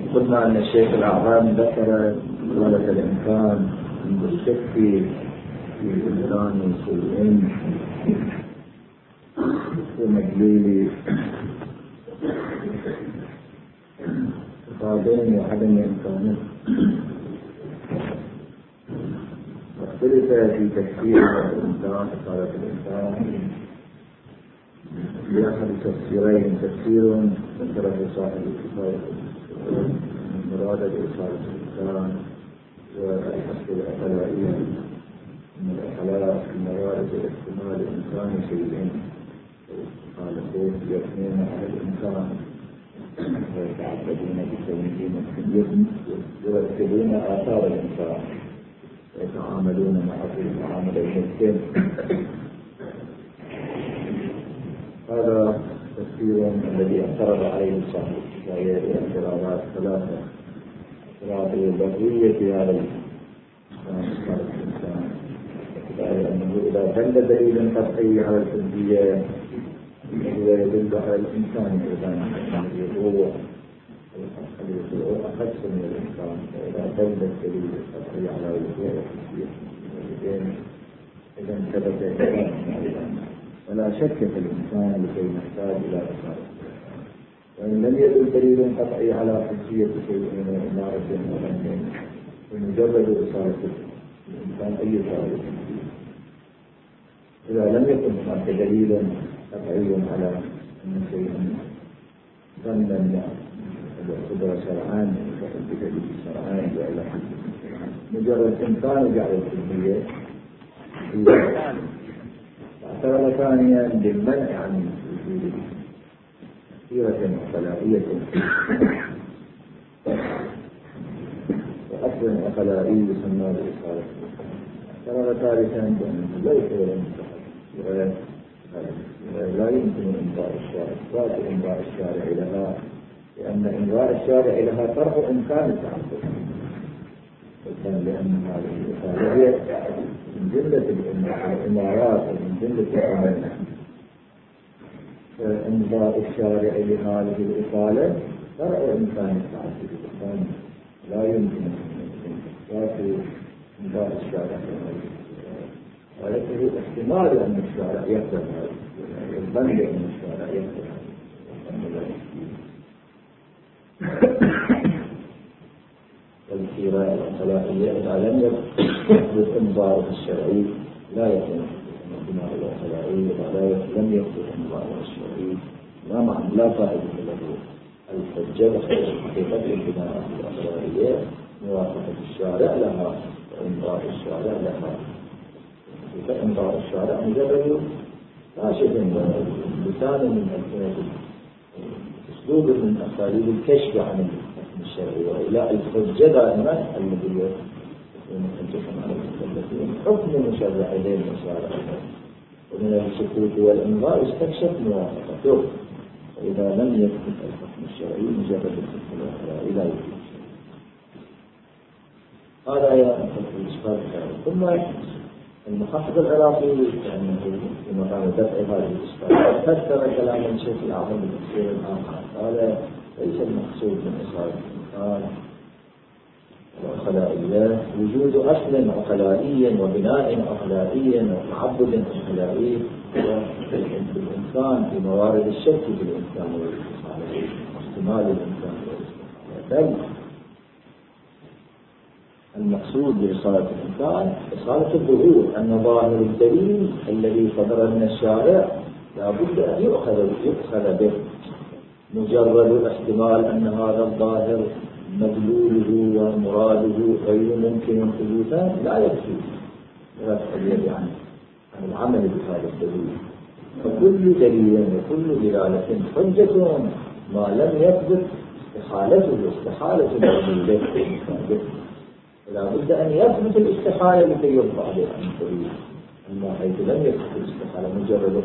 قلنا أن الشيخ الأعظم ذكر مسألة الإمكان عند الشك في إمكان شيئين ومدلول صفاتين وعدم إمكانه، واختلف في تفسير الإنسان إصالة الإنسان بأحد تفسيرين. تفسير ذكره صاحب الكتاب مراد بإصالة الإنسان والحق الأخلاقية من الأخلاق الموارد الاحتمال الإنسان شيئين، قال خوف يثنون على الإنسان ويتعبدون بكونه يرتبون آثار الإنسان ويتعاملون معه معاملة المسلم. هذا تفسير الذي اعترض عليه صاحب الكتاب باعتراضات ثلاثة: اعتراض البرية في هذا الإنسان، لأنه إذا دل دليل قطعي على الحجية هو يدل على الإنسان أيضا، الوضوء أخص من الإنسان، وإذا دل الدليل القطعي على وضوء الحجية إذا ثبت أيضا، ولا شك في الإنسان لكي نحتاج إلى إصالة. وإن لم يدل دليل قطعي على حجية شيء من إمارة وغنم فمجرد إصالة الإنسان أي ذلك. إذا لم يكن هناك دليل قطعي على أن شيئا ظنا يعتبر شرعان بدليل شرعان وإلى حد مجرد إمكان جعل الحجية اعتبر ثانيا بالمنع عن وجود سيرة خلائية وأصل أخلاقي يسمى بإصالة. اعتبر ثالثا بأنه ليس ولا لا يمكن إنكار الشارع، ذات إنكار الشارع لها، لأن إنكار الشارع لها طرح إمكان التعبد، لأن هذه الإصالة هي من جملة الإمارات ومن جملة العمل. فإنكار الشارع لهذه الإصالة طرح إمكان التعبد، لا يمكن ذات إنكار الشارع، ولكن احتمال أن الشارع يقبل هذا، الظن أن الشارع يقبل هذا. والسيرة الأخلاقية إذا لم يثبت إنظاره الشرعي لا يكون البناء الأخلاقي، ولا لم يثبت إنظاره الشرعي لا فائدة له. الحجة حقيقة البناء الأخلاقية موافقة الشارع لها وإنظار الشارع لها. فإنظار الشارع مجرد كاشف لسان من أسلوب من أساليب الكشف عن الحكم الشرعي، وإلى الحجة دائما الذي يكون حجة على المكلفين حكم مشرع إليه المشارع، ومن السكوت والإنظار استكشف موافقته. وإذا لم يثبت الحكم الشرعي مجرد الحكم الأخلاقي لا يثبت. هذا يا الإشكال. ثم المحقق العراقي يعني في مقام دفع هذه الإشكال فسر كلام الشيخ الأعظم بتفسير آخر، قال ليس المقصود من إصالة الإنسان الأخلاقية وجود أصل أخلاقي وبناء أخلاقي وتعبد أخلاقي بالإنسان في موارد الشك بالإنسان والاستحالة واحتمال الإنسان والاستحالة، بل المقصود بإصالة الإنسان إصالة الظهور، أن ظاهر الدليل الذي صدر من الشارع لا بد أن يؤخذ به. مجرد الاحتمال أن هذا الظاهر مدلوله ومراده غير ممكن ثبوتا لا يكفي رفع اليد عن العمل بهذا الدليل. فكل دليل وكل دلالة حجة ما لم يثبت استحالة به، لا بد أن يثبت الاستحالة لكي يرفع به عن الدليل. أما حيث لم يثبت الاستحالة مجرد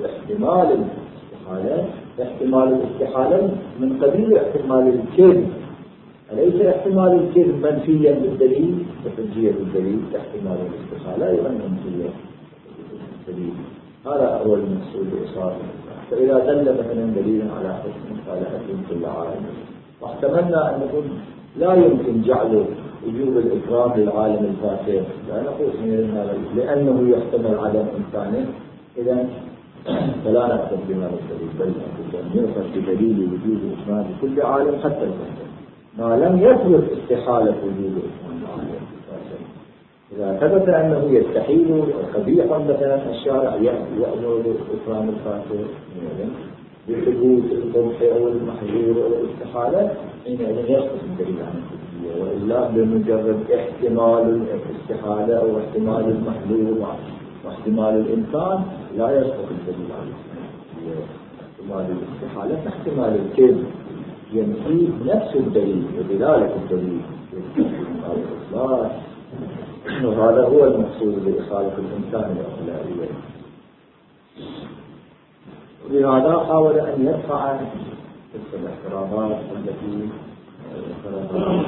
احتمال الاستحالة من قبيل احتمال الكذب، أليس احتمال الكذب منفيا بالدليل وحجية الدليل؟ احتمال الاستحالة أيضا منفيا بالدليل. هذا هو المقصود بإصابة. فإذا دل مثلا دليل على حكم قال حكم كل عالم، واحتملنا أن نكون لا يمكن جعل وجوب الإكرام للعالم الفاسد، لا نقول هذا لأنه يحتمل عدم إمكانه، إذا فلا نأخذ بهذا الدليل، بل نأخذ بدليل وجوب الإكرام لكل عالم حتى الفاسد ما لم يثبت استحالة وجوب الإكرام للعالم الفاسد. إذا ثبت أنه يستحيل قبيح مثلا الشارع يأمر بإكرام الفاسد بثبوت القبح أو المحظور أو الاستحالة، حينئذ يسقط الدليل عن الحجية، وإلا بمجرد احتمال الاستحالة أو احتمال المحظور واحتمال الإمكان لا يسقط الدليل عن الحجية. احتمال الاستحالة احتمال الكذب ينفي نفس الدليل ودلالة الدليل على الإصلاح، وهذا هو المقصود بإخالة الإنسان الأخلاقية. ولهذا حاول أن يدفع تلك الاعتراضات التي اعترضها.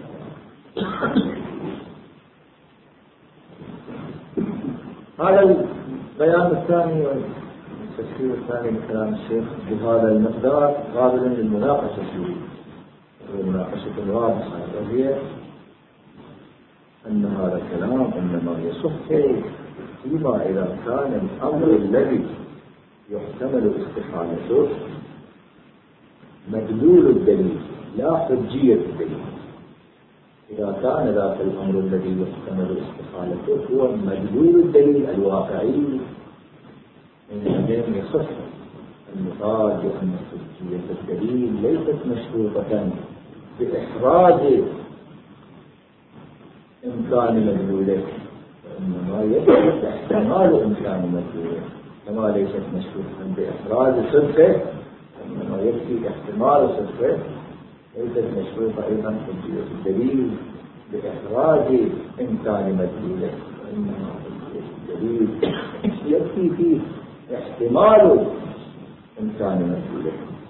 هذا البيان الثاني والتفسير الثاني لكلام الشيخ بهذا المقدار قابل للمناقشة فيه، والمناقشة الواضحة وهي أن هذا الكلام إنما يصح فيما إذا كان الأمر الذي يحتمل استحالته مدلول الدليل لا حجية الدليل. إذا كان ذاك الأمر الذي يحتمل استحالته هو مدلول الدليل الواقعي، إنه يصح المقال بأن حجية الدليل ليست مشروطة بإحراز إمكان مدلوله، وإنما يجب احتمال إمكان مدلوله، كما ليست مشروطا بإحراز صدقه، إنما يكفي احتمال صدقه. ليست مشروطة أيضا حجية الدليل بإحراز إمكان مدلوله، وإنما حجية الدليل يكفي فيه احتمال إمكان مدلوله.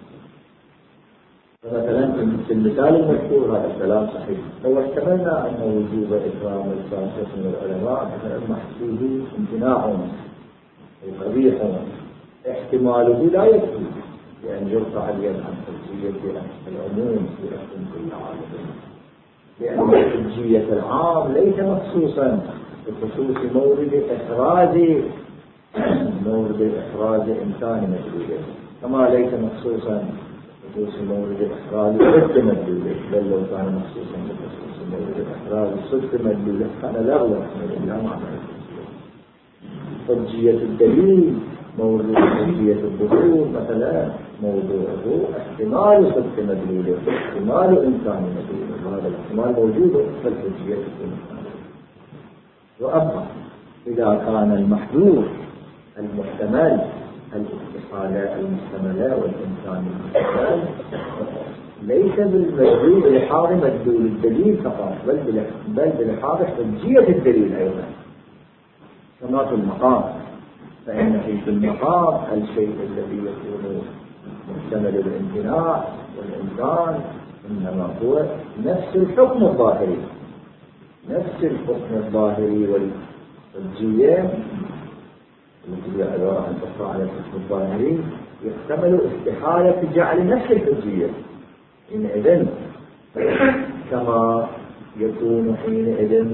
فمثلا في المثال المذكور هذا الكلام صحيح، لو احتملنا أن وجوب إكرام الفاسق من العلماء محسوب امتناع قبيح احتماله لا يكفي لأن يرفع اليد عن حجية العموم في حكم كل عالم، لأن حجية العام ليس مخصوصا بخصوص مورد إحراز إمكان مدلوله، كما ليس مخصوصا بخصوص مورد إحراز صدق مدلوله، بل لو كان مخصوصا بخصوص مورد إحراز صدق مدلوله كان لغوا لا معنى. حجية الدليل موضوع حجية الظهور مثلا موضوعه احتمال صدق مدلوله، احتمال إمكان مدلوله، هذا الاحتمال موجود في الحجية الدليل. وأما إذا كان المحذور المحتمل الاستحالة المحتملة والإمكان المحتمل ليس بالمدلول بلحاظ مدلول الدليل فقط، بل بلحاظ حجية الدليل أيضا، كما في المقام. فإن في المقام الشيء الذي يكون محتمل الامتناع والإمكان إنما هو نفس الحكم الظاهري، نفس الحكم الظاهري والحجية التي هي عبارة عن تقع على الحكم الظاهري يحتمل استحالة جعل نفس الحجية. حينئذ كما يكون حينئذ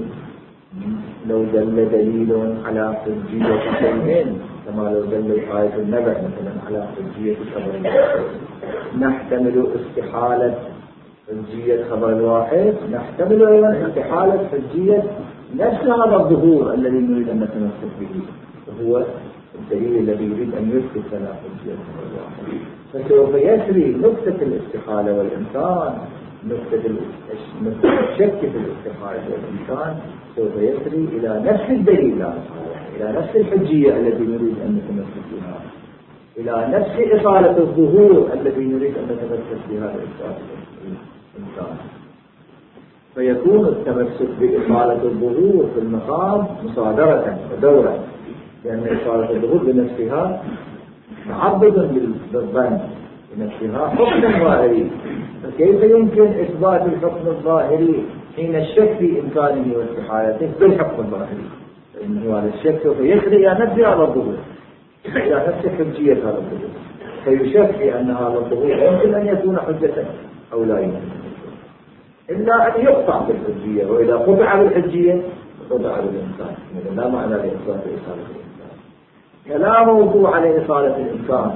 لو دل دليل على حجية شيء، كما لو دل آية النبأ مثلا على حجية خبر الواحد، نحتمل استحالة حجية خبر الواحد، نحتمل أيضا استحالة حجية نفس هذا الظهور الذي نريد أن نتمسك به، وهو الدليل الذي يريد أن يثبت لنا حجية خبر الواحد. فسوف يسري نقطة الاستحالة والإمكان، نقطة الشك في الاستحالة والإمكان سوف يسري إلى نفس الدليل، إلى نفس الحجية التي نريد أن نتمسك بها، إلى نفس إصالة الظهور الذي نريد أن نتمسك بها لإثبات الإمكان. فيكون التمسك بإصالة الظهور في المقام مصادرة ودورا، لأن إصالة الظهور بنفسها معبد بالظن بنفسها حكم ظاهري، فكيف يمكن إثبات الحكم الظاهري حين الشك في إمكانه واستحالته بالحكم الظاهري؟ فإنه هذا الشك سوف يسري إلى نفس هذا الظهور، إلى نفس حجية هذا الظهور، فيشك في أن هذا الظهور يمكن أن يكون حجة أو لا يمكن. إلا أن يقطع بالحجية، وإذا قطع بالحجية قطع بالإمكان. لا معنى لإثبات إصالة الإمكان، فلا موضوع لإصالة الإمكان،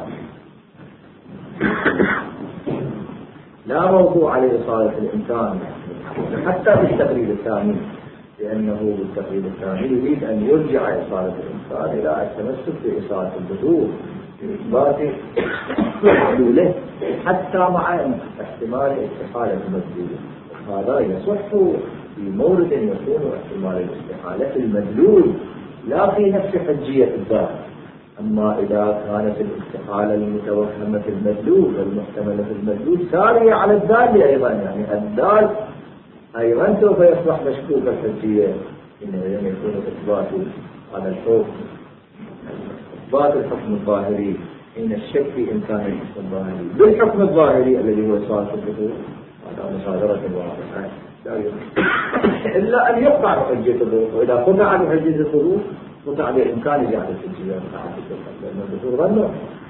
لا موضوع لإصالة الإمكان حتى بالتقريب الثاني، لأنه بالتقريب الثاني يريد أن يرجع إصالة الإمكان إلى التمسك بإصالة الظهور بإثبات مدلوله حتى مع احتمال استحالة المدلول. هذا يصح في مورد يكون احتمال الاستحالة المدلول لا في نفس حجية الذات. أما إذا كانت الاستحالة المتوهمة في المدلول والمحتملة في المدلول سارية على الدال أيضا، يعني الدال أيضا سوف يصبح مشكوك الحجية، إنه يكون إثبات على الحكم، إثبات الحكم الظاهري حين الشك في إمكان الحكم الظاهري بالحكم الظاهري الذي هو إصالة الظهور، هذا مصادرة واضحة لا إلا أن يقطع بحجية الظهور. وإذا قطع بحجية الظهور قطع بإمكان جعل الحجية لأن الظهور ظنه،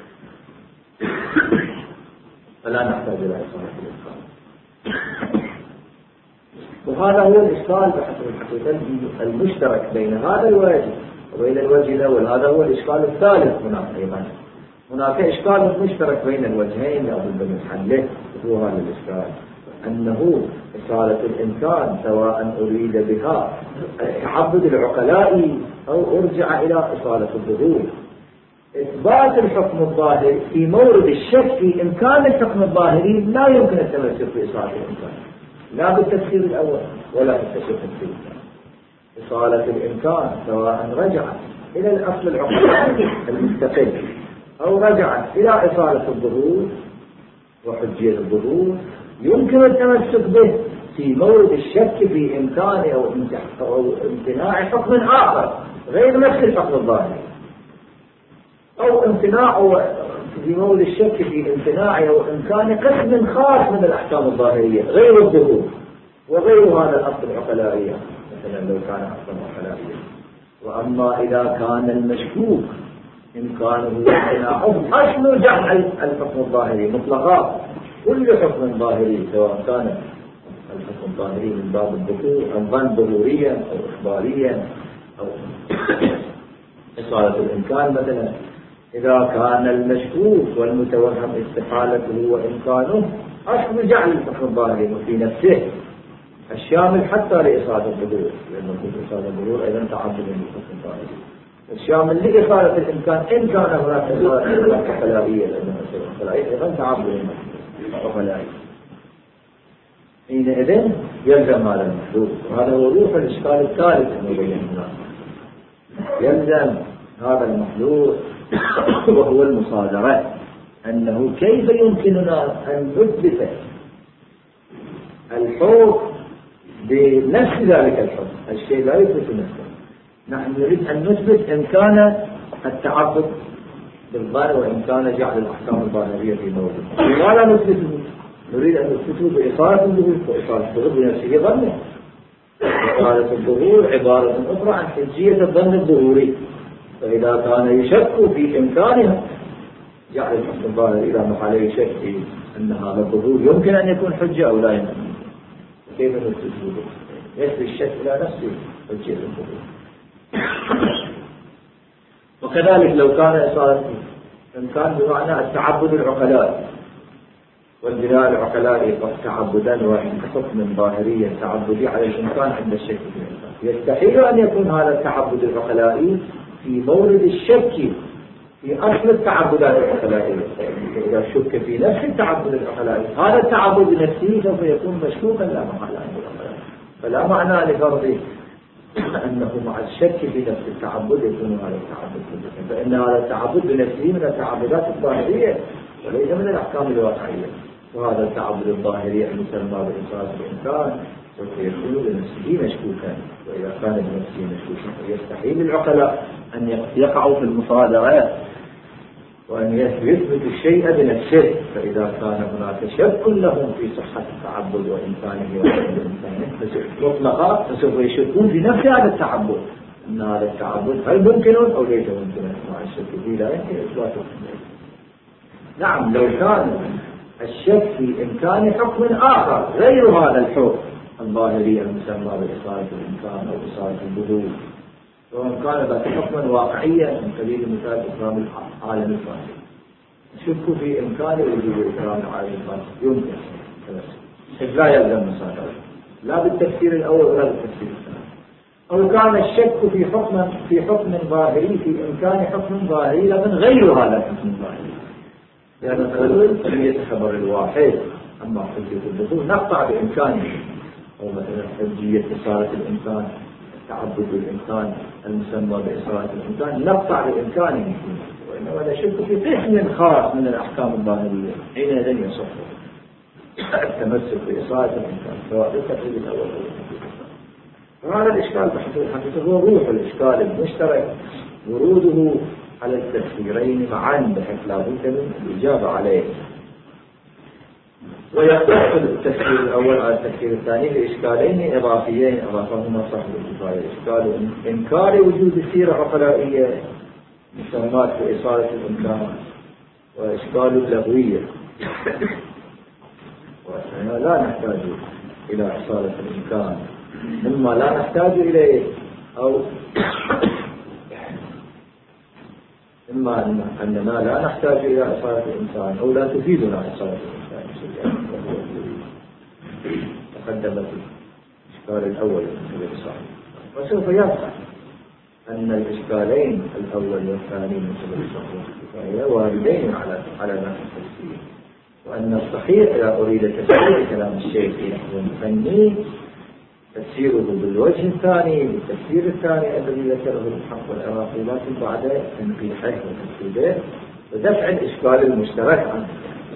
فلا نحتاج إلى إصالة الإمكان. وهذا هو الإشكال بحقيقة المشترك بين هذا الوجه وبين الوجه الأول. هذا هو الإشكال الثالث. هناك أيضا هناك إشكال مشترك بين الوجهين لابد من حله، وهو هذا الإشكال أنه إصالة الإمكان سواء أريد بها التعبد العقلائي أو أرجع إلى إصالة الظهور، إثبات الحكم الظاهري في مورد الشك في إمكان الحكم الظاهري لا يمكن التمسك بإصالة الإمكان، لا بالتفسير الأول ولا بالتفسير الثاني. إصالة الإمكان سواء رجعت إلى الأصل العقلائي المستقل أو رجعت إلى إصالة الظهور وحجية الظهور يمكن التمسك به في مورد الشك في إمكان أو امتناع حكم آخر غير نفس الحكم الظاهري، أو امتناع في مورد الشك في امتناع أو إمكان قسم خاص من الأحكام الظاهرية غير الظهور وغير هذا الأصل العقلائي، مثلا لو كان أصلا عقلائيا. وأما إذا كان المشكوك إمكانه وامتناعه أصل جعل الحكم الظاهري مطلقا، كل حكم ظاهري سواء كان الحكم الظاهري من باب الظهور أم ظن ظهوريا أو إخباريا أو إصالة الإمكان مثلا، إذا كان المشكوك والمتوهم استحالته وإمكانه أصل جعل الحكم الظاهري في نفسه الشامل حتى لإصالة الظهور، لأنه في إصالة الظهور أيضا تعبد للحكم الظاهري الشامل لإصالة الإمكان إن كان هناك إصالة عقلائية، لأنه العقلائية أيضا تعبد للعقلائية. حينئذ يلزم هذا المحذور، وهذا هو روح الإشكال الثالث المبين هنا. يلزم هذا المحذور وهو المصادرة، أنه كيف يمكننا أن نثبت الحكم بنفس ذلك الحكم، الشيء لا يثبت نفسه. نحن نريد أن نثبت إمكان التعبد بالظاهر وإمكان جعل الأحكام الظاهرية في موضوع، ولا نثبته، نريد أن نثبته بإصالة الظهور، وإصالة الظهور بنفسه ظنه. إصالة الظهور عبارة أخرى عن حجية الظن الظهوري، فإذا كان يشك في إمكانها جعل الحكم الظاهري إذا ما عليه شك في أن هذا الظهور يمكن أن يكون حجة أو لا يمكن، كيف نثبته؟ يثبت الشك إلى نفسه حجية الظهور. وكذلك لو كان إصالة الإمكان بمعنى التعبد العقلائي والبناء العقلائي تعبدا وحكم ظاهريا تعبدي على الإمكان عند الشك في الإمكان، يستحيل أن يكون هذا التعبد العقلائي في مورد الشك في أصل التعبدات العقلائية. إذا شك في نفس التعبد العقلائي هذا التعبد بنفسه سوف يكون مشكوكا لا محالة عند العقلائي، فلا معنى لفرضه أنه مع الشك في نفس التعبد يكون هذا التعبد كله، فإن هذا التعبد بنفسه من التعبدات الظاهرية وليس من الأحكام الواقعية. وهذا التعبد الظاهري المسمى بإصالة الإمكان سوف يكون بنفسه مشكوكا، وإذا كان بنفسه مشكوكا يستحيل العقلاء أن يقعوا في المصادرة وأن يثبت الشيء بنفسه. فإذا كان هناك شك لهم في صحة التعبد وإمكانه مطلقا فسوف يشكون في نفس هذا التعبد، أن هذا التعبد هل ممكن أو ليس ممكن. مع الشك فيه لا يمكن إثباته. نعم لو كان الشك في إمكان حكم آخر غير هذا الحكم الظاهري المسمى بإصالة الإمكان أو إصالة الظهور، وإن كان ذات حكما واقعيا من سبيل مثال إكرام العالم الفاسد. نشك في إمكان وجود إكرام العالم الفاسد يمكن، لا يلزم مساعدة لا بالتفسير الأول ولا بالتفسير الثاني. أو كان الشك في حكم ظاهري في إمكان حكم ظاهري لكن غير هذا الحكم الظاهري، يعني مثلا حجية خبر الواحد أما حجية الدخول نقطع بإمكانه، أو مثلا حجية إصالة الإنسان، تعبد الإنسان المسمى بإصالة الإنسان نقطع بإمكانه، وإنما نشك في قسم خاص من الأحكام الظاهرية حينئذ يصح التمسك بإصالة الإنسان سواء بالتقريب الأول أو بالتقريب الثاني. وهذا الإشكال بحثه هو روح الإشكال المشترك، وروده على التفسيرين معا بحيث لا بد من الإجابة عليه. ويختص التفسير الأول على التفسير الثاني بإشكالين إضافيين أضافهما صاحب الكفاية: إشكال إنكار وجود سيرة عقلائية مسمات بإصالة الإمكان، وإشكال اللغوية، وإحنا لا نحتاج إلى إصالة الإمكان، إما لا نحتاج إليه أو إما أننا لا نحتاج إلى إصالة الإنسان أو لا تفيدنا إصالة الإنسان. تقدمت الإشكال الأول من الإصالة، وسوف يبقى أن الإشكالين الأول والثاني من الإصالة واردين على نفس التفسير، وأن الصحيح إذا أريد تفسير كلام الشيخ في نحو فني تفسيره بالوجه الثاني بالتفسير الثاني الذي ذكره الحق والعراقي، لكن بعد تنقيحه وتفسيره ودفع الإشكال المشترك عنه.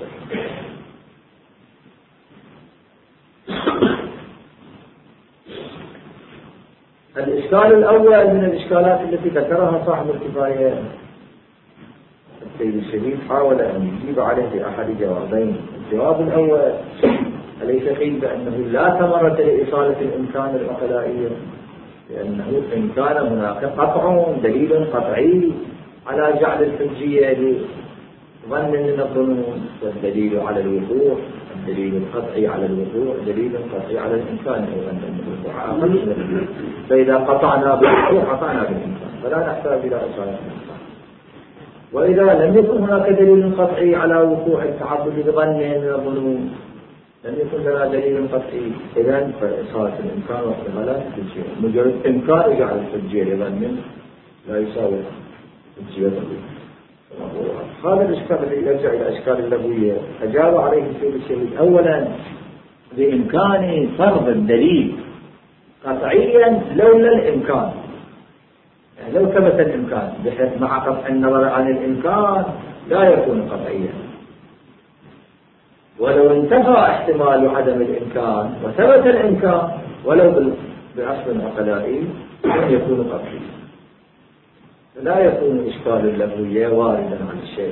الإشكال الأول من الإشكالات التي ذكرها صاحب الكفاية السيد الشهيد حاول أن يجيب عليه بأحد جوابين. الجواب الأول: أليس قيل بأنه لا ثمرة لإصالة الإمكان العقلائية، لأنه إن كان هناك قطع دليل قطعي على جعل الحجية لظن من الظنون، والدليل على الوقوع الدليل القطعي على الوقوع دليل قطعي على الإمكان أيضا من الوقوع، فإذا قطعنا بالوقوع قطعنا بالإمكان فلا نحتاج إلى إصالة الإمكان. وإذا لم يكن هناك دليل قطعي على وقوع التعبد بظن من الظنون لم يكن لنا دليل قطعي، إذن فإصالة الإمكان واحتمالات كل شيء. مجرد إمكان جعل الحجية لظن لا يساوي الحجية. هذا الإشكال الذي يرجع إلى أشكال اللغوية أجاب عليه السيد الشهيد أولا بإمكان فرض الدليل قطعيا لولا الإمكان، يعني لو ثبت الإمكان بحيث مع قطع النظر عن الإمكان لا يكون قطعيا، ولو انتفى احتمال عدم الإمكان وثبت الإمكان ولو بأصل عقلائي لم يكون قطعيا. لا يكون إشكال اللغوية واردا عن الشيء.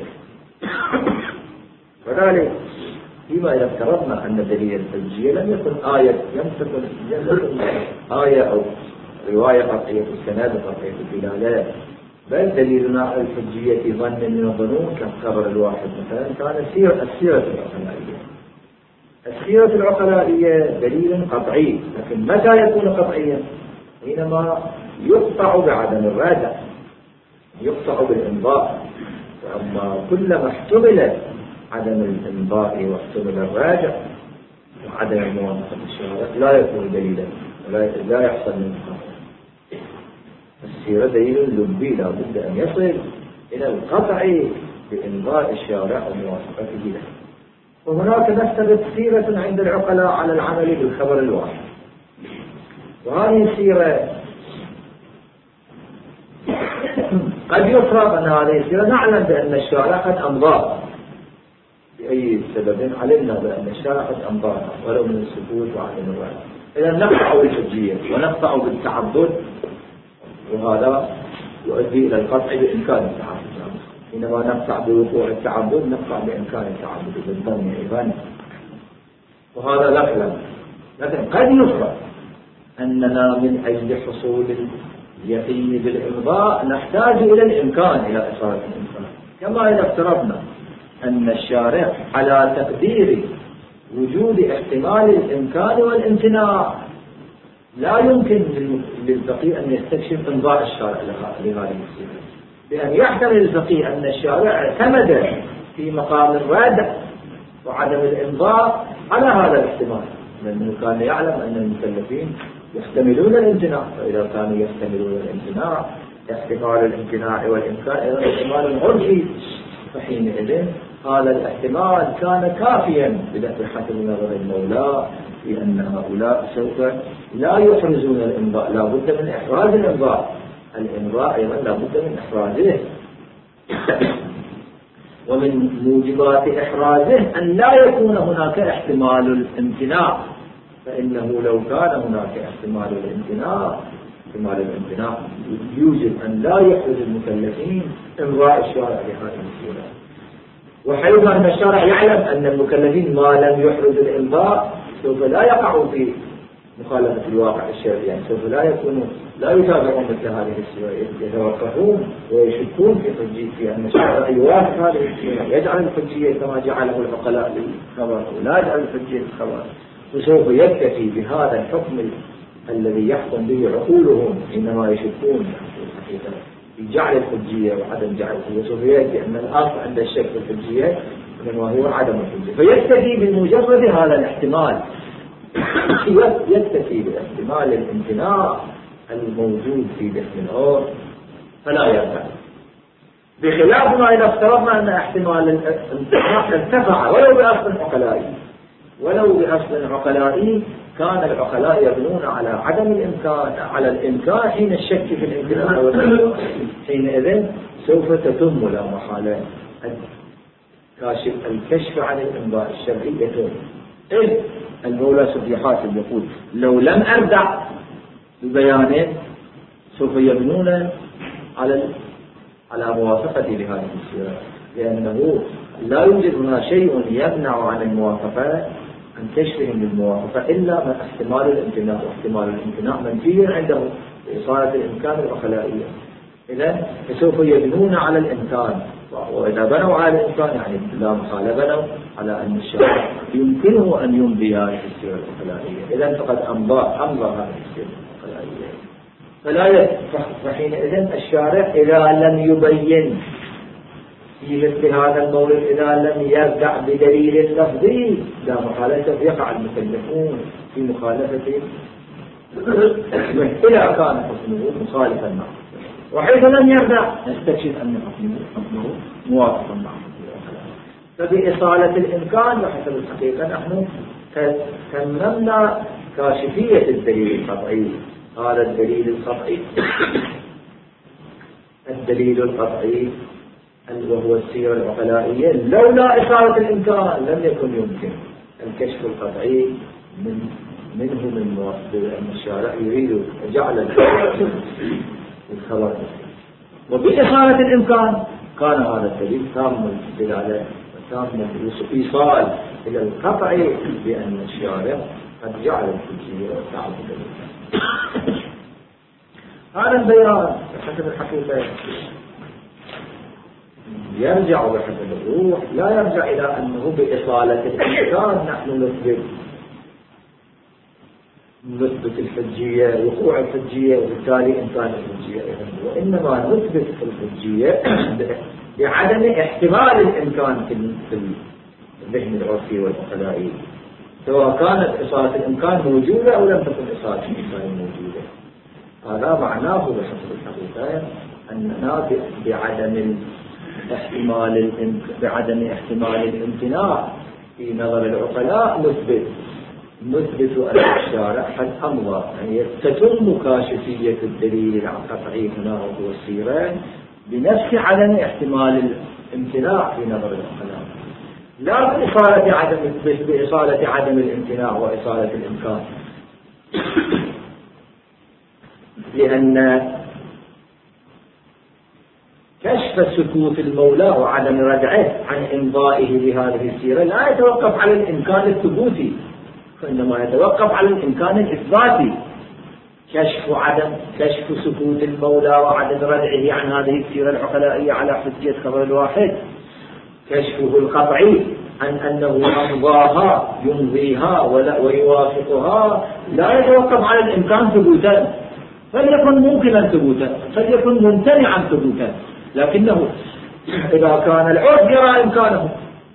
وذلك فيما إذا افترضنا أن دليل الحجية لم يكن آية آية أو رواية قطعية السند قطعية الدلالة، بل دليلنا على الحجية ظن من الظنون كخبر الواحد مثلا كان السيرة العقلائية. السيرة العقلائية دليل قطعي، لكن متى يكون قطعيا؟ حينما يقطع بعدم الرادع، يقطع بالإنباء. فأما كلما احتمل عدم الإنباء واحتمل الراجع وعدم موافقة الشارع لا يكون دليلا ولا يحصل من قطع. السيرة دليل لبي لا بد أن يصل إلى القطع بإنباء الشارع وموافقته له. وهناك نفترض سيرة عند العقلاء على العمل بالخبر الواحد، وهذه السيرة قد يفرض أن هذه السيرة نعلم بأن الشارع قد أمضاها بأي سبب، علمنا بأن الشارع قد أمضاها ولو من السكوت وعدم الرأي. إذا نقطع بالحجية ونقطع بالتعبد، وهذا يؤدي إلى القطع بإمكان التعبد. حينما نقطع بوقوع التعبد نقطع بإمكان التعبد بالظن أيضا، وهذا لا خلاف. لكن قد يفرض أننا من أجل حصول اليقين بالإمضاء نحتاج إلى الإمكان إلى إصالة الإمكان، كما إذا افترضنا أن الشارع على تقدير وجود احتمال الإمكان والامتناع. لا يمكن للفقيه أن يستكشف إمضاء الشارع لهذه الصيغة، بأن يحتمل الفقيه أن الشارع اعتمد في مقام الردع وعدم الإمضاء على هذا الاحتمال، لأنه كان يعلم أن المكلفين يحتملون الامتناع، فإذا كانوا يحتملون الامتناع احتمال الامتناع والإمكان إذا احتمال عرفي، فحينئذ هذا الاحتمال كان كافيا بحسب نظر المولى في أن هؤلاء سوف لا يحرزون الإمضاء، لا بد من إحراز الإمضاء، الإمضاء أيضا لا بد من إحرازه. ومن موجبات إحرازه أن لا يكون هناك احتمال الامتناع، فإنه لو كان هناك احتمال الامتناع يوجب أن لا يحرز المكلفين إمضاء الشارع بهذه الصورة. وحيث أن الشارع يعلم أن المكلفين ما لم يحرز الإمضاء سوف لا يقعوا في مخالفة الواقع الشرعي، يعني سوف لا يتابعون مثل هذه الصورة، يتوقفون ويشكون في أن الشارع يوافق هذه الصورة، يجعل الحجية كما جعله العقلاء للخبر ولا يجعل الحجية للخبر، وسوف يكتفي بهذا الحكم الذي يحكم به عقولهم حينما يشكون في جعل الحجية وعدم جعل الحجية، وسوف يأتي أن الأصل عند الشك في الحجية إنما هو عدم الحجية، فيكتفي بمجرد هذا الاحتمال، يكتفي باحتمال الامتناع الموجود في دفن العور فلا يرجع، بخلاف ما إذا افترضنا أن احتمال الامتناع ارتفع ولو بأصل عقلائي كان العقلاء يبنون على عدم الإمكان على الإمكان حين الشك في الامتناع، حينئذ سوف تتم لا محالة الكشف عن الإمضاء الشرعي يتم. إذ المولى سبحانه حاتم يقول لو لم أردع ببيانه سوف يبنون على موافقتي لهذه الصورة، لأنه لا يوجد هنا شيء يمنع عن الموافقة عن كشفهم للموافقة إلا من احتمال الامتناع، واحتمال الامتناع منفي عنده بإصالة الإمكان العقلائية. إذن فسوف يبنون على الإمكان، وإذا بنوا على الإمكان يعني لا محالة بنوا على أن الشارع يمكنه أن يمضي هذه الصورة العقلائية، إذن فقد أمضى هذه الصورة العقلائية. فحينئذ الشارع إذا لم يبين في مثل هذا المورد، إذا لم يرجع بدليل لفظي لا محالة يقع المكلفون في مخالفة إذا كان حكمه مخالفا معه، وحيث لم يرجع نستكشف أن حكمه موافقا معه. فبإصالة الإمكان وحسب الحقيقة نحن تممنا كاشفية الدليل القطعي. هذا الدليل القطعي وهو السيرة العقلائية، لولا إصالة الإمكان لم يكن يمكن الكشف القطعي منه من موافق، لأن الشارع يريد جعل الخبر، وبإصالة الإمكان كان هذا الدليل تام الدلالة وتام الإيصال إلى القطع بأن الشارع قد جعل الحجية وتعب الدليل. هذا البيان بحسب الحقيقة يرجع بحسب الروح، لا يرجع إلى أنه بإصالة الإمكان نحن نثبت الحجية وقوع الحجية وبالتالي إمكان الحجية، وإنما نثبت الحجية بعدم احتمال الإمكان في الذهن العرفي والعقلائي، سواء كانت إصالة الإمكان موجودة أو لم تكن إصالة الإمكان موجودة. هذا معناه بحسب الحقيقة أننا بعدم احتمال الامتناع في نظر العقلاء نثبت أن الشارع قد أمضى، يعني تتم كاشفية الدليل القطعي هنا وهو السيرة بنفس عدم احتمال الامتناع في نظر العقلاء، لا بإصالة عدم الامتناع وإصالة الإمكان، لأن كشف سكوت المولى وعدم ردعه عن إمضائه بهذه السيرة لا يتوقف على الإمكان الثبوتي، فإنما يتوقف على الإمكان الإثباتي. كشف سكوت المولى وعدم ردعه عن هذه السيرة العقلائية على حجية خبر الواحد كشفه القطعي عن أنه أمضاها يمضيها ويوافقها لا يتوقف على الإمكان ثبوتا، فليكن ممكنا ثبوتا، فليكن ممتنعا ثبوتا، لكنه إذا كان العرف يرى إمكانه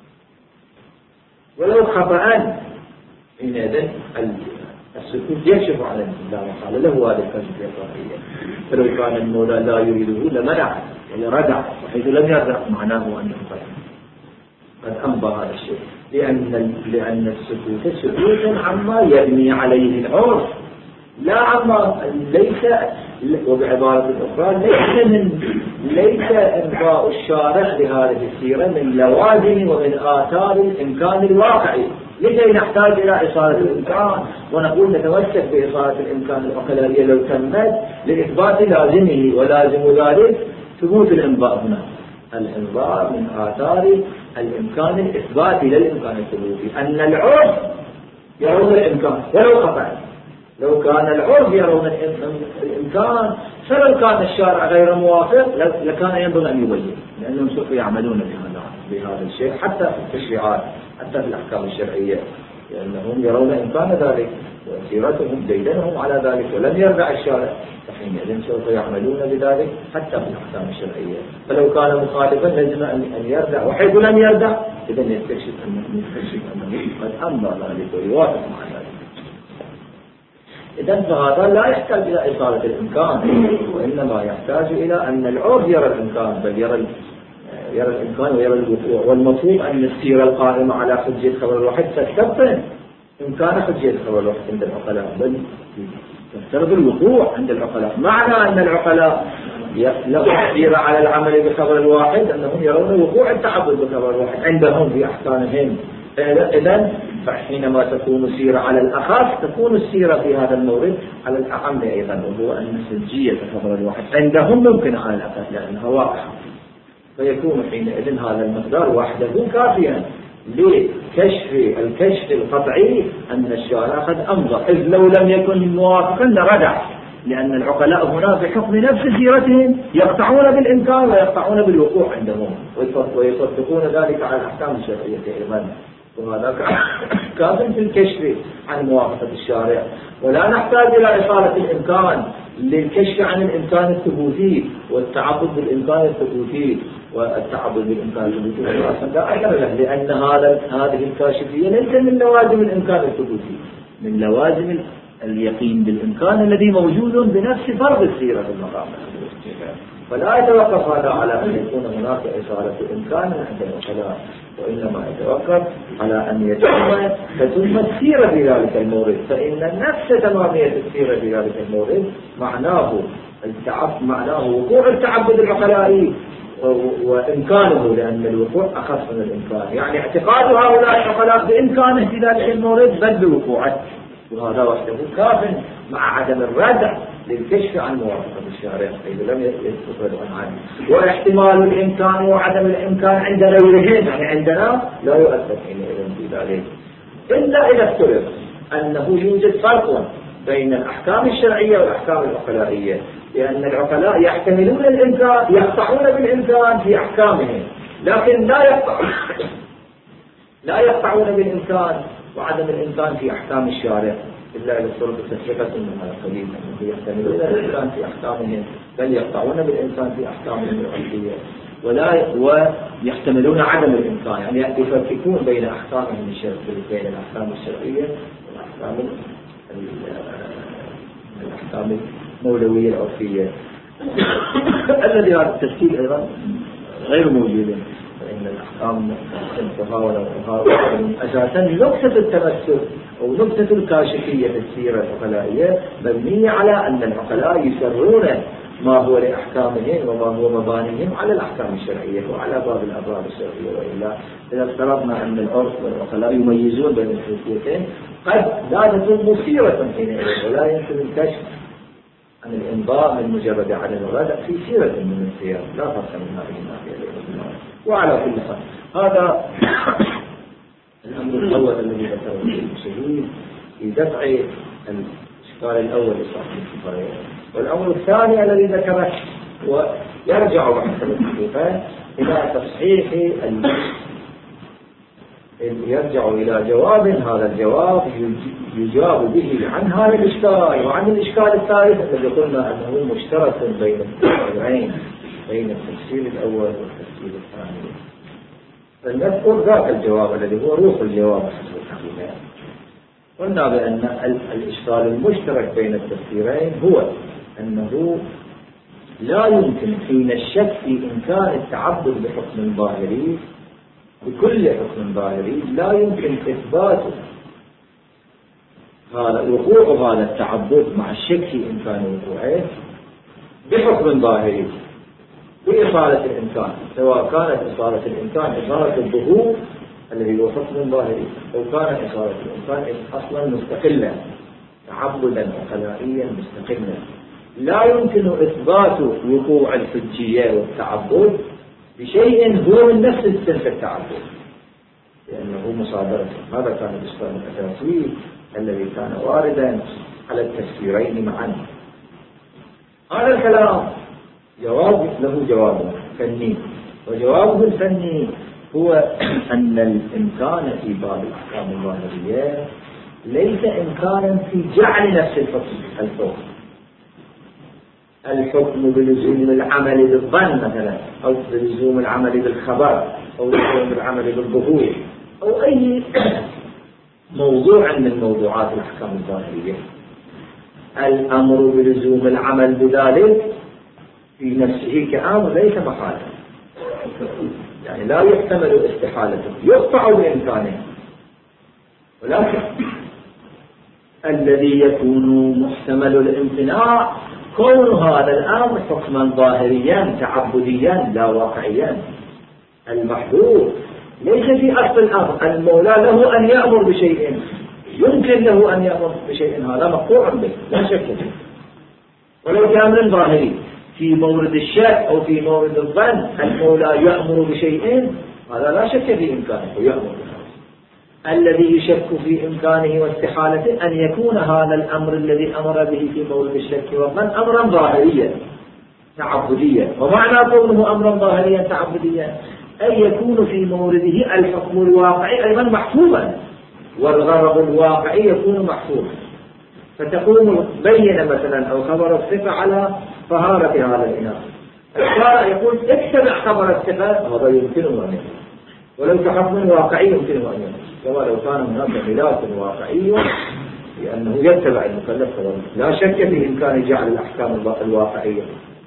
ولو خطأ حينئذ السكوت يكشف عن الإنسان وقال له هذا الكشف القطعي. فلو كان المولى لا يريده لمنع ولردع، وحيث لم يردع معناه أنه قد أمضى هذا الشيء، لأن السكوت سكوتا عما يبني عليه العرف لا عما ليس، وبعبارة أخرى ليس إمضاء الشارع لهذه السيرة من لوازم ومن آثار الإمكان الواقعي، لكي نحتاج إلى إصالة الإمكان ونقول نتمسك بإصالة الإمكان العقلائية لو تمت لإثبات لازمه، ولازم ذلك ثبوت الإمضاء هنا. الإمضاء من آثار الإمكان الإثباتي للإمكان الثبوتي، أن العرف يرون الإمكان ولو خطأ. لو كان العرف يرون الإمكان فلو كان الشارع غير موافق لكان ينبغي أن يبين، لأنهم سوف يعملون بهذا الشيء حتى في التشريعات، حتى في الأحكام الشرعية، لأنهم يرون إمكان ذلك وسيرتهم ديدنهم على ذلك ولم يرجع الشارع، فحينئذ سوف يعملون بذلك حتى في الأحكام الشرعية. فلو كان مخالفا لازم أن يرجع، وحيث لم يرجع إذن يستكشف أنه قد أمضى ذلك ويوافق مع ذلك. إذن فهذا لا يحتاج إلى إصالة الإمكان، وإنما يحتاج إلى أن العرف يرى الإمكان، بل يرى الإمكان ويرى الوقوع. والمفروض أن السيرة القائمة على حجية خبر الواحد تستبطن إمكان حجية خبر الواحد عند العقلاء، بل تفترض الوقوع عند العقلاء. معنى أن العقلاء لهم سيرة على العمل بخبر الواحد أنهم يرون وقوع التعبد بخبر الواحد عندهم في أحكامهم. إذن فحينما تكون السيرة على الأخف تكون السيرة في هذا المورد على الأعم أيضا، وهو أن سجية خبر الواحد عندهم ممكن على الأخف لأنها واضحة، فيكون حينئذ هذا المقدار وحده كافيا لكشف الكشف القطعي أن الشارع قد أمضى، إذ لو لم يكن موافقا لردع، لأن العقلاء هنا بحكم نفس سيرتهم يقطعون بالإمكان ويقطعون بالوقوع عندهم ويصدقون ذلك على الأحكام الشرعية أيضا، وهذا كافٍ في الكشف عن موافقة الشارع. ولا نحتاج إلى إصالة الإمكان للكشف عن الإمكان الثبوتي والتعبد بالإمكان الثبوتي، والتعبد بالإمكان الثبوتي لا أثر له، لأن هذه الكاشفية ليس من لوازم الإمكان الثبوتي، من لوازم اليقين بالإمكان الذي موجود بنفس فرض السيرة في المقام. فلا يتوقف هذا على أن يكون هناك إصالة إمكان عند العقلاء، وإنما يتوقف على أن تتم السيرة في ذلك المورد، فإن نفس تمامية السيرة في ذلك المورد معناه وقوع التعبد العقلائي وإمكانه، لأن الوقوع أخف من الإمكان، يعني اعتقاد هؤلاء العقلاء بإمكانه في ذلك المورد بل بوقوعه، وهذا وحده كاف مع عدم الردع للكشف عن موافقة الشارع إذا لم يستفاد عنه. واحتمال الإمكان وعدم الإمكان عند غيرهم، يعني عندنا لا يؤثر حينئذ في ذلك، إلا إذا افترض أنه يوجد فرق بين الأحكام الشرعية والأحكام العقلائية، لأن العقلاء يحتملون الإمكان، يقطعون بالإمكان في أحكامهم، لكن لا يقطعون بالإمكان وعدم الإمكان في أحكام الشارع إلا إذا افترض تفرقة من هذا القبيل، أنهم يحتملون الإمكان في أحكامهم بل يقطعون بالإمكان في أحكامهم العقلية، ويحتملون عدم الإمكان، يعني يفرقون بين أحكامهم بين الأحكام الشرعية والأحكام المولوية العرفية الذي هذا التفكير أيضا غير موجود، فإن الأحكام تتفاوت أساسا نقطة التمثل أو نقطة الكاشفية في السيرة العقلائية مبنية على أن العقلاء يسرون ما هو لأحكامهم وما هو مبانيهم على الأحكام الشرعية وعلى باب الأبواب الشرعية. وإلا إذا افترضنا أن العرف والعقلاء يميزون بين الحيثيتين قد لا تتم سيرة حينئذ، ولا يمكن الكشف عن الإنضاء من مجرد عدم الردع في سيرة من السير، لا فرق من هذه الناحية. وعلى كل حال هذا الأمر الأول الذي ذكره المسلمين في دفع الإشكال الأول لصاحب الكفاية، والأمر الثاني الذي ذكره ويرجع بحث الحقيقة إلى تصحيح يرجع إلى جواب، هذا الجواب يجاب به عن هذا الإشكال وعن الإشكال الثالث الذي قلنا أنه مشترك بين التفسيرين، بين التفسير الأول والتفسير الثاني. فلنذكر ذاك الجواب الذي هو روح الجواب حسب الحقيقة. قلنا بأن الإشكال المشترك بين التفسيرين هو أنه لا يمكن حين الشك في إمكان التعبد بحكم ظاهري، بكل حكم ظاهري لا يمكن إثباته وقوع هذا التعبد مع الشك في إمكان وقوعه بحكم ظاهري بإصالة الإمكان، سواء كانت إصالة الإمكان إصالة الظهور الذي هو حكم ظاهري، أو كان إصالة الإمكان أصلا مستقلا تعبدا وخلائيا مستقلا. لا يمكن إثبات وقوع الحجية والتعبد بشيء هو من نفس السلف التعبد، لأنه مصادرة. هذا كان الإشكال الأساسي الذي كان واردا على التفسيرين معا. هذا الكلام له جواب فني، وجوابه الفني هو أن الإمكان في باب الأحكام الظاهرية ليس إمكانا في جعل نفس الحكم بلزوم العمل بالظن مثلا، أو بلزوم العمل بالخبر، أو بلزوم العمل بالظهور، أو أي موضوع من موضوعات الأحكام الظاهرية. الأمر بلزوم العمل بذلك في نفسه كأمر ليس محالا، يعني لا يحتمل استحالته، يقطع بإمكانه. ولكن الذي يكون محتمل الامتناع كون هذا الأمر حكما ظاهريا تعبديا لا واقعيا. المحظور ليس في أصل الأمر، المولى له أن يأمر بشيء، يمكن له أن يأمر بشيء، هذا مقطوع به لا شك فيه، ولو كان ظاهري. في مورد الشك أو في مورد الظن المولى يأمر بشيء، هذا لا شك في إمكانه يأمر به. الذي يشك في إمكانه واستحالته أن يكون هذا الأمر الذي أمر به في مورد الشك والظن أمرا ظاهريا تعبديا. ومعنى كونه أمرا ظاهريا تعبديا أن يكون في مورده الحكم الواقعي أيضا محفوظا، والغرض الواقعي يكون محفوظا. فتقوم بين مثلا أو خبر الصفة على طهارة هذا الإناء، الشارع يقول اتبع خبر الصفة، هذا يمكنه أن يكون، ولو كحكم واقعي يمكنه أن يكون، كما لو كان هناك خلاف واقعي لأنه يتبع المكلف، لا شك في إمكان جعل الأحكام الواقعية.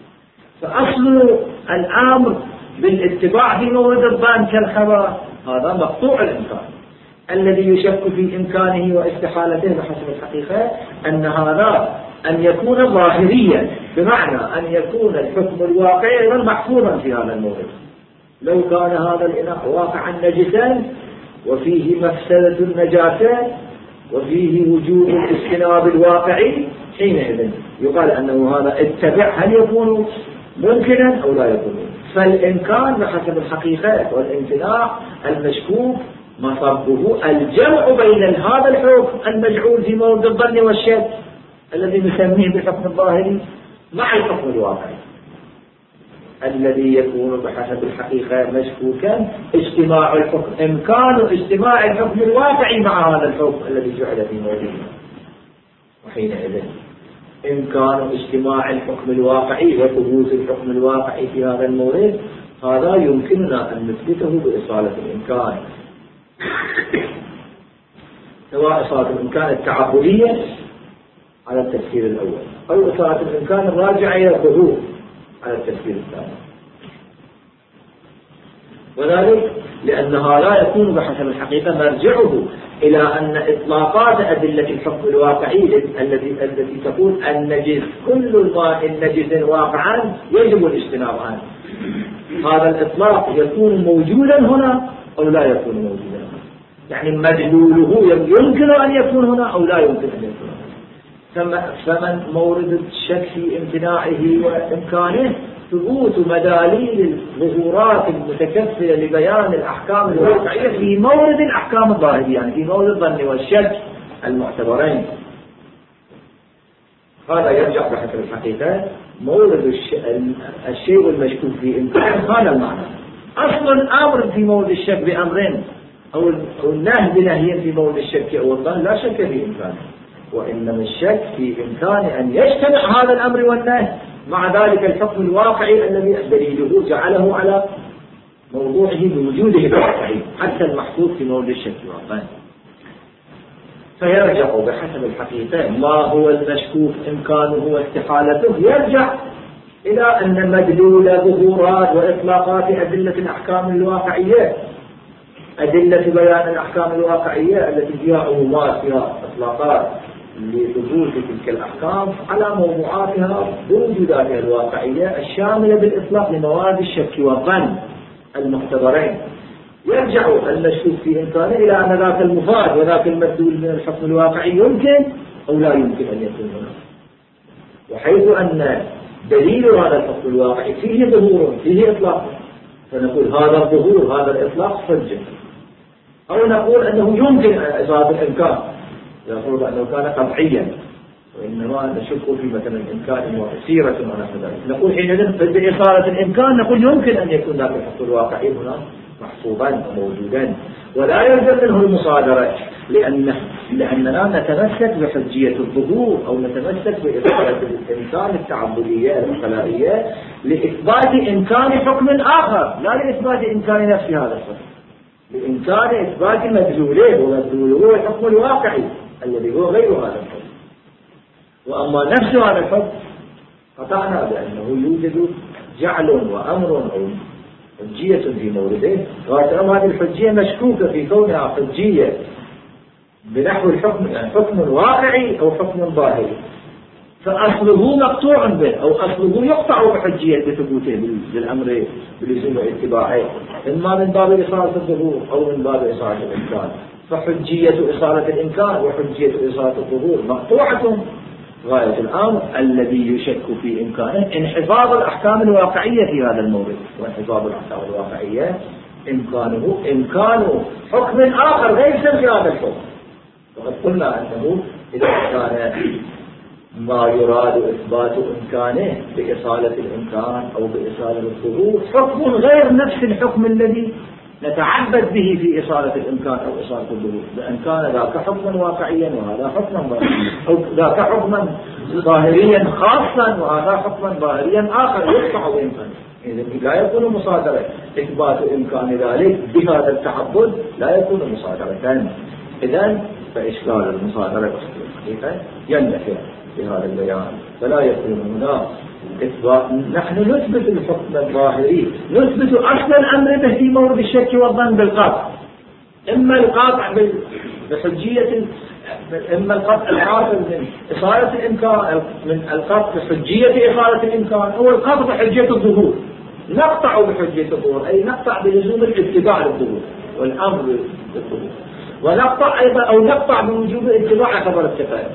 فأصل الأمر بالاتباع في مورد الظن كالخبر هذا مقطوع الإمكان. الذي يشك في إمكانه واستحالته بحسب الحقيقة أن هذا أن يكون ظاهريا، بمعنى أن يكون الحكم الواقعي غير محفوظا في هذا المورد. لو كان هذا الإناء واقعا نجسا وفيه مفسدة النجاسة وفيه وجود الاجتناب الواقعي، حينئذ يقال أنه هذا اتبع، هل يكون ممكنا أو لا يكون؟ فالإمكان بحسب الحقيقة والامتناع المشكوك مصبه الجمع بين هذا الحكم المجعول في مورد الظن والشك الذي نسميه بالحكم الظاهري مع الحكم الواقعي الذي يكون بحسب الحقيقة مشكوكا. اجتماع الحكم، إمكان اجتماع الحكم الواقعي مع هذا الحكم الذي جعل في مورده، وحينئذ إمكان اجتماع الحكم الواقعي وثبوت الحكم الواقعي في هذا المورد، هذا يمكننا أن نثبته بإصالة الإمكان، سواء إصالة الإمكان التعبدية على التفسير الأول أو إصالة الإمكان الراجعة إلى الظهور على التفسير الثاني. وذلك لأنها لا يكون بحسب الحقيقة مرجعه إلى أن إطلاقات أدلة الحكم الواقعي التي تقول النجس كل الماء النجس واقعا يجب الاجتناب عنه، هذا الإطلاق يكون موجودا هنا أو لا يكون موجودا هنا، يعني مدلوله يمكن أن يكون هنا أو لا يمكن أن يكون هنا. فمن مورد الشك في امتناعه وإمكانه ثبوت مداليل الظهورات المتكفلة لبيان الأحكام الواقعية في مورد الأحكام الظاهرية، يعني في مورد الظن والشك المعتبرين. هذا يرجع بحسب الحقيقة مورد الشيء المشكوك في إمكانه، هذا المعنى. أصل الأمر في مورد الشك بأمرين، أو النهي بنهي في مورد الشك أو الظن لا شك في إمكانه، وإنما الشك في إمكان أن يجتمع هذا الأمر والنهي مع ذلك الحكم الواقعي الذي دليله جعله على موضوعه بوجوده الواقعي حتى المحفوظ في مورد الشك والظن. فيرجع بحسب الحقيقة ما هو المشكوك إمكانه واستحالته يرجع إلى أن مدلول ظهورات وإطلاقات أدلة الأحكام الواقعية، أدلة بيان الأحكام الواقعية التي فيها عمومات فيها إطلاقات لثبوت تلك الأحكام على موضوعاتها بوجوداتها الواقعية الشاملة بالإطلاق لمواد الشك والظن المختبرين. يرجع المشكوك في إمكانه إلى أن ذاك المفاد وذاك المدلول من الحكم الواقعي يمكن أو لا يمكن أن يكون هناك، وحيث أن دليل هذا الحكم الواقعي فيه ظهور فيه إطلاق فنقول هذا الظهور هذا الإطلاق حجة، أو نقول أنه يمكن إثبات الإمكان يفرض أنه كان قطعيا، وإنما نشك في مثلا الإمكان وسيرة ونحو ذلك، نقول حينئذ بإصالة الإمكان نقول يمكن أن يكون ذاك الحكم الواقعي هنا محفوظا وموجودا ولا يلزم منه المصادرة، لأننا نتمسك بحجية الظهور أو نتمسك بإصالة الإمكان التعبدية الخلائية لإثبات إمكان حكم آخر لا لإثبات إمكان نفس هذا الحكم، بإمكان إثبات مدلوله، ومدلوله هو الحكم الواقعي الذي هو غير هذا الحكم. وأما نفس هذا الحكم قطعنا بأنه يوجد جعل وأمر أو حجية في مورده، وأترى هذه الحجية مشكوكة في كونها حجية بنحو الحكم، يعني حكم واقعي أو حكم ظاهري، فأصله مقطوع به أو أصله يقطع بحجية بثبوته بالأمر بلزوم اتباعه، إما من باب إصالة الظهور أو من باب إصالة الإمكان. فحجية إصالة الإمكان وحجية إصالة الظهور مقطوعة غاية الأمر الذي يشك في إمكانه انحفاظ الأحكام الواقعية في هذا المورد، وانحفاظ الأحكام الواقعية إمكان حكم آخر غير في هذا الحكم. وقد قلنا أنه إذا كان ما يراد إثبات إمكانه بإصالة الإمكان أو بإصالة الظهور حكم غير نفس الحكم الذي نتعبد به في إصالة الإمكان أو إصالة الظهور، لأن كان ذاك حكما واقعيا وهذا حكما ظاهريا، أو ذاك حكما ظاهريا خاصا وهذا حكما ظاهريا آخر يقطع بإمكانه. إذا لا يكون مصادرة إثبات إمكان ذلك بهذا التعبد لا يكون مصادرة. إذن فإشكال المصادرة الحقيقة يندفع بهذا البيان، فلا يكون هناك إثبات. نحن نثبت الحكم الظاهري، نثبت أصل الأمر به في مورد الشك والظن بالقطع، إما القطع بحجية، إما القطع الحاصل من إصالة الإمكان، من القطع بحجية إصالة الإمكان، أو القطع بحجية الظهور. نقطع بحجية الظهور أي نقطع بلزوم الاتباع للظهور والأمر بالظهور، ونقطع أيضا أو نقطع بوجوب اتباع خبر الكفاية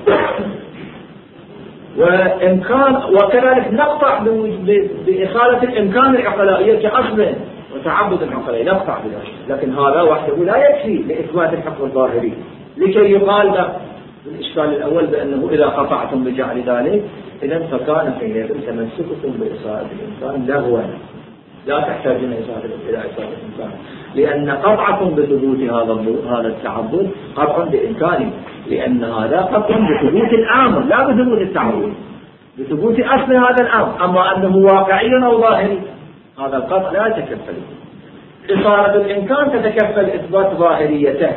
وإمكان، وكذلك نقطع بإخالة الإمكان العقلائية كأصل وتعبد العقلائي نقطع بذلك، لكن هذا وحده لا يكفي لإثبات الحكم الظاهري لكي يقال له بالإشكال الأول بأنه إذا قطعتم بجعل ذلك إذن فكان حينئذ تمسككم بإصالة الإمكان لهوا لا تحتاجون إلى إصالة الإمكان، لأن قطعكم بثبوت هذا التعبد قطع بإمكانه، لأن هذا قطع بثبوت الأمر لا بثبوت التعبد، بثبوت أصل هذا الأمر. أما أنه واقعي أو ظاهري هذا القطع لا يتكفل. إصالة الإمكان تتكفل إثبات ظاهريته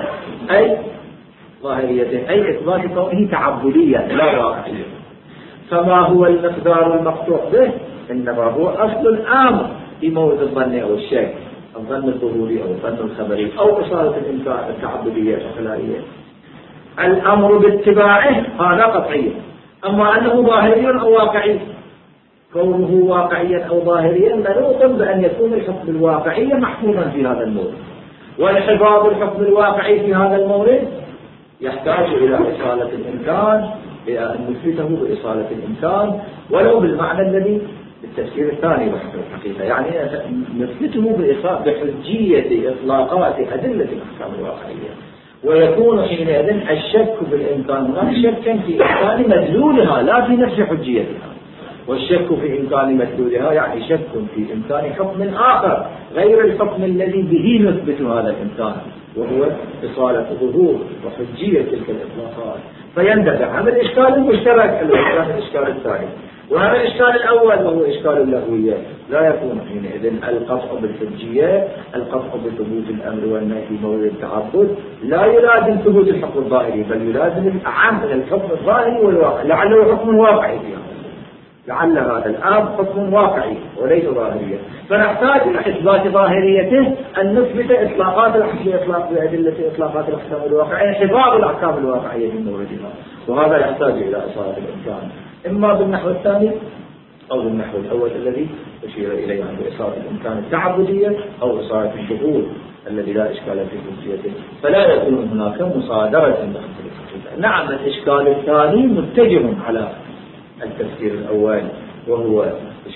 أي إثبات كونه تعبديا لا واقعيا. فما هو المقدار المقطوع به؟ إنما هو أصل الأمر في مورد الظن أو الشك، الظن الظهوري أو الظن الخبري أو إصالة الإمكان التعبدية الخلائية. الأمر باتباعه هذا قطعي، أما أنه ظاهري أو واقعي كونه واقعيا أو ظاهريا منوط بأن يكون الحكم الواقعي محفوظا في هذا المورد، وانحفاظ الحكم الواقعي في هذا المورد يحتاج إلى إصالة الإمكان، إلى أن نثبته بإصالة الإمكان ولو بالمعنى الذي بالتفسير الثاني بحث الحقيقة، يعني نثبته بحجية إطلاقات أدلة الأحكام الواقعية، ويكون حينئذ الشك بالإمكان شكا في إمكان مدلولها لا في نفس حجيتها، والشك في إمكان مدلولها يعني شك في إمكان حكم آخر غير الحكم الذي به نثبت هذا الإمكان، وهو إصالة ظهور وحجية تلك الإطلاقات، فيندفع هذا الإشكال المشترك الإشكال الثاني. وهذا الإشكال الأول وهو إشكال اللغوية لا يكون حينئذ القطع بالحجية، القطع بثبوت الأمر والنهي في مورد التعبد لا يلازم ثبوت الحكم الظاهري، بل يلازم الأعم من الحكم الظاهري والواقع، لعله حكم واقعي فيها، لعل هذا الأمر حكم واقعي وليس ظاهريا، فنحتاج إلى إثبات ظاهريته أن نثبت إطلاقات بأدلة إطلاقات الأحكام الواقعية، حفاظ الأحكام الواقعية في موردها، وهذا يحتاج إلى إصالة الإمكان إما بالنحو الثاني أو بالنحو الأول الذي أشير إليه عند إصالة الإمكان التعبدية أو إصالة الشهود الذي لا إشكال في حجيته، فلا يكون هناك مصادرة لحكم الحقيقة. نعم الإشكال الثاني متجه على التفسير الأول، وهو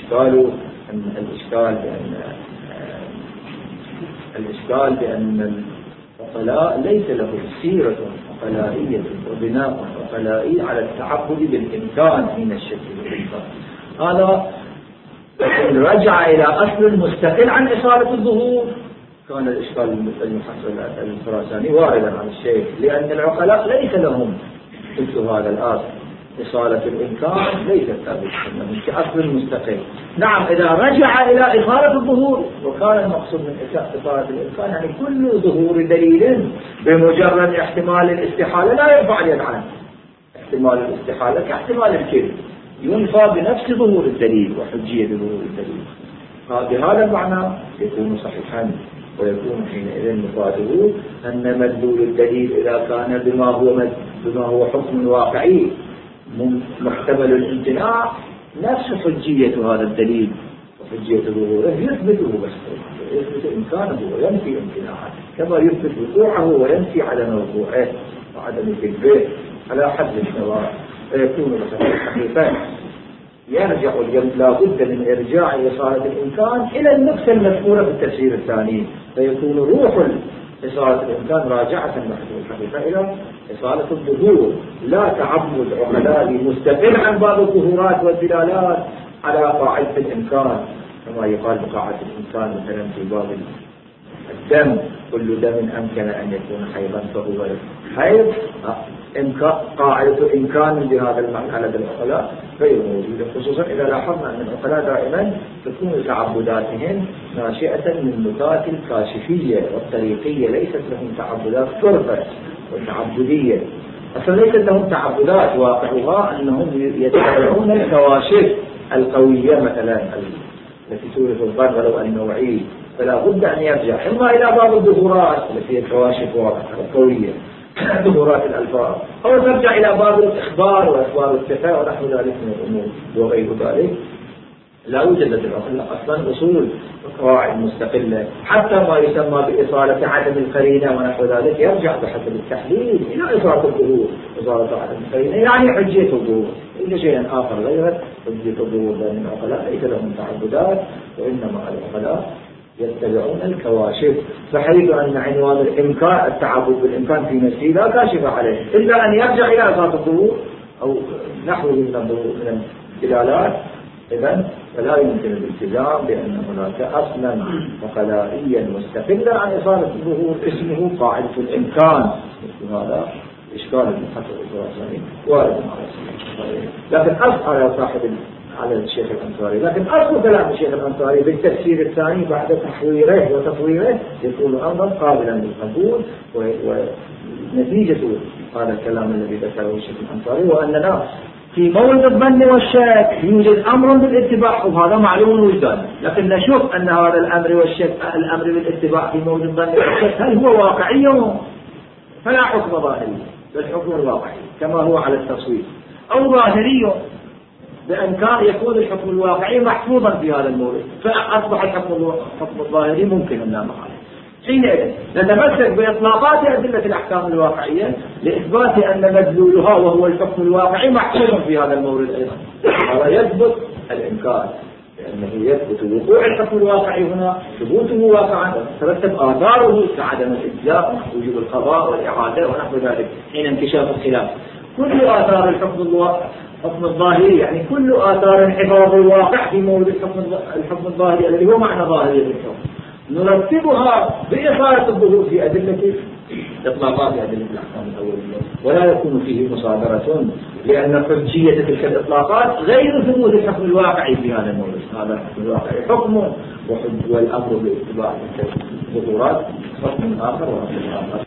الإشكال بأن العقلاء ليس له سيرة عقلائية وبناء عقلائي على التعبد بالإمكان من الشك والإمكان. هذا إن رجع إلى أصل مستقل عن إصالة الظهور كان الإشكال المحصل الخراساني واردا عن الشيخ، لأن العقلاء ليس لهم مثل هذا الأصل. إصالة الإمكان ليست ثابتة لهم كأصل مستقل. نعم إذا رجع إلى إصالة الظهور، وكان المقصود من إصالة الإمكان يعني كل ظهور دليل بمجرد احتمال الاستحالة لا يرفع اليد عنه، احتمال الاستحالة كاحتمال الكذب ينفى بنفس ظهور الدليل وحجية ظهور الدليل. بهذا المعنى يكون صحيحا، ويكون حينئذ مفاده أن مدلول الدليل إذا كان بما هو حكم واقعي محتمل الامتناع نفس حجية هذا الدليل وحجية ظهوره يثبته، بس يثبت إمكانه وينفي امتناعه، كما يثبت وقوعه وينفي عدم وقوعه وعدم كذبه على حد سواء، فيكون الحقيقة يرجع لا بد من إرجاع إصالة الإمكان إلى النقطة المذكورة في التفسير الثاني، فيكون روح إصالة الإمكان راجعة محدود الحقيقة إلى إصالة الظهور، لا تعبد عقلائي مستقل عن بعض الظهورات والدلالات على قاعدة الإمكان، كما يقال بقاعدة الإمكان مثلا في باب الدم، كل دم أمكن أن يكون حيضا فهو حيض، قاعدة إمكان بهذا المعنى على العقلاء غير موجودة، خصوصا إذا لاحظنا أن العقلاء دائما تكون تعبداتهم ناشئة من النقاط الكاشفية والطريقية، ليست لهم تعبدات صرفة وتعبدية، أصلا ليست لهم تعبدات واقعها أنهم يتبعون الكواشف القوية مثلا التي تورث الظن ولو النوعي، فلا بد أن يرجع إما إلى بعض الظهورات التي هي الكواشف القوية ظهورات الألفاظ، أو ترجع إلى باب الإخبار وأخبار الشفاء ونحو ذلك من الأمور وغير ذلك. لا يوجد للعقل أصلا أصول قواعد مستقلة، حتى ما يسمى بإصالة عدم القرينة ونحو ذلك يرجع بحسب التحليل إلى إصالة الظهور، إصالة عدم القرينة يعني حجية الظهور، إلا شيء آخر غير حجية الظهور، لأن العقلاء ليس لهم تعبدات، وإنما العقلاء يتبعون الكواشف، فحيث أن عنوان الإمكان التعبد بالإمكان في نفسه لا كاشف عليه إلا أن يرجع إلى إصالة الظهور أو نحوه من الدلالات، إذن فلا يمكن الالتزام بأن هناك أصلا عقلائيا مستقلا عن إصالة الظهور اسمه قاعدة الإمكان. مثل هذا إشكال المحقق الخراساني وارد على الصحيح، لكن أصل على صاحب على الشيخ الأنصاري، لكن أصل كلام الشيخ الأنصاري بالتفسير الثاني بعد تحويره وتطويره يكون أمرا قابلا للقبول، ونتيجة هذا الكلام الذي ذكره الشيخ الأنصاري وأننا في مورد الظن والشك يوجد أمر بالاتباع، وهذا معلوم وجدان، لكن نشوف أن هذا الأمر والشك الأمر بالاتباع في مورد الظن والشك هل هو واقعي فلا حكم ظاهري بل حكم الواقعي كما هو على التصوير، أو ظاهري بأن كان يكون الحكم الواقعي محفوظا في هذا المورد، فأصبح الحكم الظاهري ممكن أن لا محالة. حينئذ نتمسك بإطلاقات أدلة الأحكام الواقعية لإثبات أن مدلولها وهو الحكم الواقعي محفوظ في هذا المورد أيضا، هذا يثبت الإمكان، لأنه يثبت وقوع الحكم الواقعي هنا ثبوته واقعا، ترتب آثاره كعدم الإجزاء وجوب القضاء والإعادة ونحو ذلك حين انكشاف الخلاف. كل آثار الحكم الظاهري يعني كل آثار انحفاظ الواقع في مورد الحكم الظاهري الذي هو معنى ظاهري الحكم، نرتبها بإثارة الظهور في أدلة إطلاقات أدلة الأحكام الأولية، ولا يكون فيه مصادرة، لأن حجية تلك الإطلاقات غير ثبوت الحكم الواقعي في هذا المورد. هذا الحكم الواقعي حكم، والأمر باتباع تلك الظهورات حكم آخر وحكم آخر.